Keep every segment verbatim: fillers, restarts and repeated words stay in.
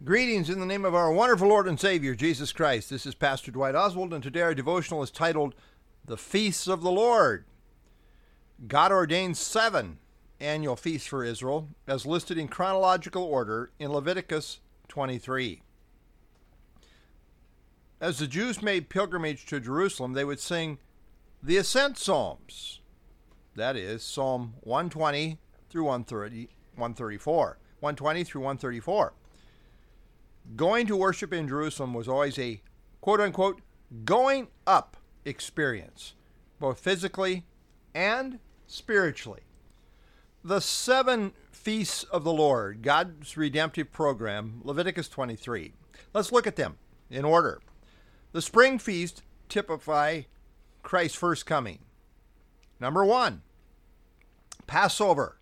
Greetings in the name of our wonderful Lord and Savior, Jesus Christ. This is Pastor Dwight Oswald, and today our devotional is titled, The Feasts of the Lord. God ordained seven annual feasts for Israel, as listed in chronological order in Leviticus twenty-three. As the Jews made pilgrimage to Jerusalem, they would sing the Ascent Psalms. That is, Psalm one twenty through one thirty, one thirty-four. one twenty through one thirty-four. Going to worship in Jerusalem was always a quote-unquote going up experience, both physically and spiritually. The seven feasts of the Lord, God's redemptive program, Leviticus twenty-three. Let's look at them in order. The spring feast typify Christ's first coming. Number one, Passover,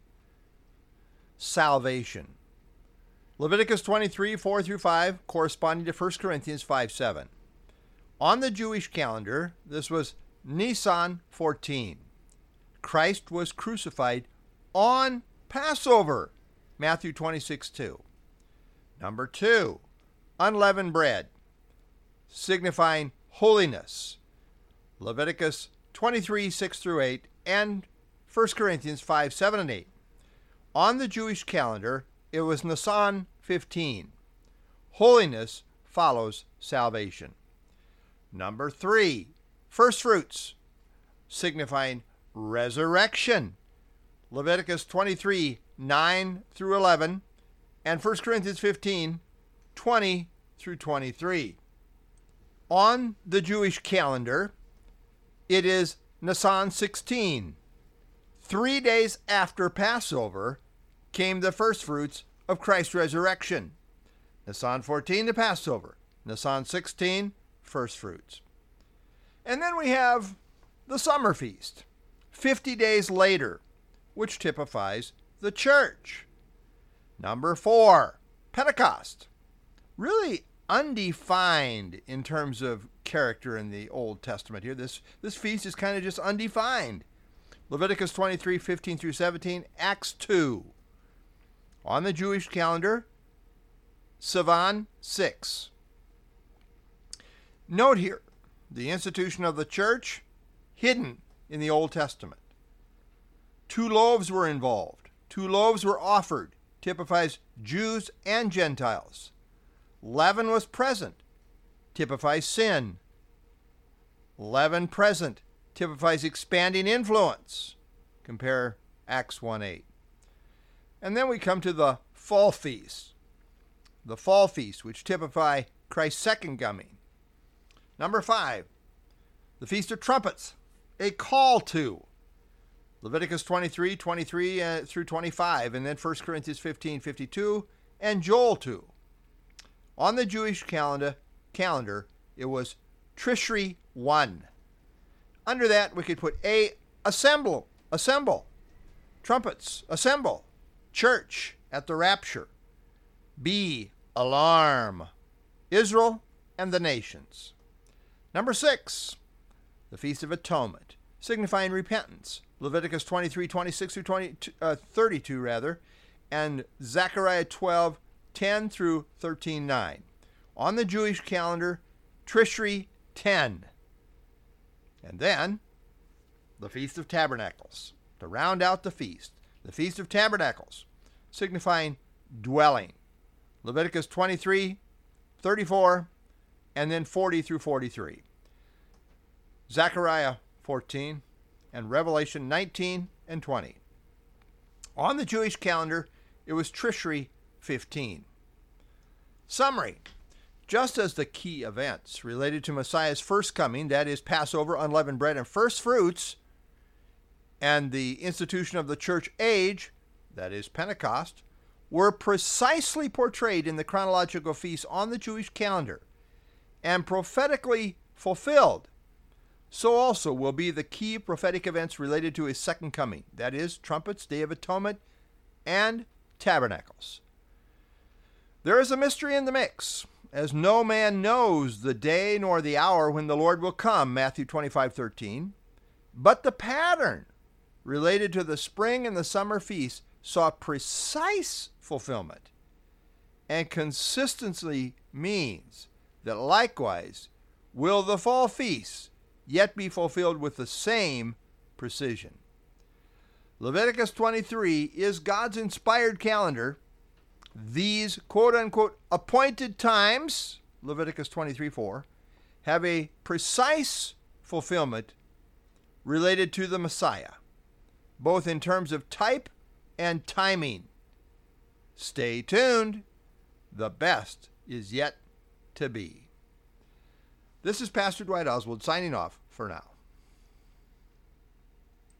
salvation. Leviticus twenty-three, four through five, corresponding to First Corinthians five, seven. On the Jewish calendar, this was Nisan fourteen. Christ was crucified on Passover, Matthew twenty-six, two. Number two, unleavened bread, signifying holiness. Leviticus twenty-three, six through eight, and First Corinthians five, seven, and eight. On the Jewish calendar, it was Nisan fifteen. Holiness follows salvation. Number three, first fruits, signifying resurrection. Leviticus twenty-three, nine through eleven, and First Corinthians fifteen, twenty through twenty-three. On the Jewish calendar, it is Nisan sixteen. Three days after Passover came the first fruits of Christ's resurrection. Nisan fourteen, the Passover. Nisan sixteen, first fruits. And then we have the summer feast, fifty days later, which typifies the church. Number four, Pentecost. Really undefined in terms of character in the Old Testament here. This, this feast is kind of just undefined. Leviticus twenty-three, fifteen through seventeen, Acts two. On the Jewish calendar, Sivan six. Note here, the institution of the church, hidden in the Old Testament. Two loaves were involved. Two loaves were offered, typifies Jews and Gentiles. Leaven was present, typifies sin. Leaven present typifies expanding influence. Compare Acts one, eight. And then we come to the fall feast. The fall feast, which typify Christ's second coming. Number five, the Feast of Trumpets, a call to. Leviticus twenty-three, twenty-three uh, through twenty-five, and then First Corinthians fifteen, fifty-two, and Joel two. On the Jewish calendar, calendar, it was Tishri one. Under that, we could put A, assemble, assemble, trumpets, assemble, church at the rapture. B, alarm, Israel and the nations. Number six, the Feast of Atonement, signifying repentance. Leviticus twenty-three, twenty-six through twenty, uh, thirty-two, rather, and Zechariah twelve, ten through thirteen, nine. On the Jewish calendar, Tishri ten. And then, the Feast of Tabernacles, to round out the feast. The Feast of Tabernacles, signifying dwelling. Leviticus twenty-three, thirty-four, and then forty through forty-three. Zechariah fourteen, and Revelation nineteen and twenty. On the Jewish calendar, it was Tishri fifteen. Summary. Just as the key events related to Messiah's first coming, that is Passover, unleavened bread, and first fruits, and the institution of the church age, that is Pentecost, were precisely portrayed in the chronological feasts on the Jewish calendar and prophetically fulfilled, so also will be the key prophetic events related to his second coming, that is, trumpets, Day of Atonement, and tabernacles. There is a mystery in the mix, as no man knows the day nor the hour when the Lord will come, Matthew twenty-five, thirteen, but the pattern related to the spring and the summer feasts saw precise fulfillment and consistency means that likewise will the fall feasts yet be fulfilled with the same precision. Leviticus twenty-three is God's inspired calendar. These quote-unquote appointed times, Leviticus twenty-three four, have a precise fulfillment related to the Messiah, both in terms of type and timing. Stay tuned. The best is yet to be. This is Pastor Dwight Oswald signing off for now.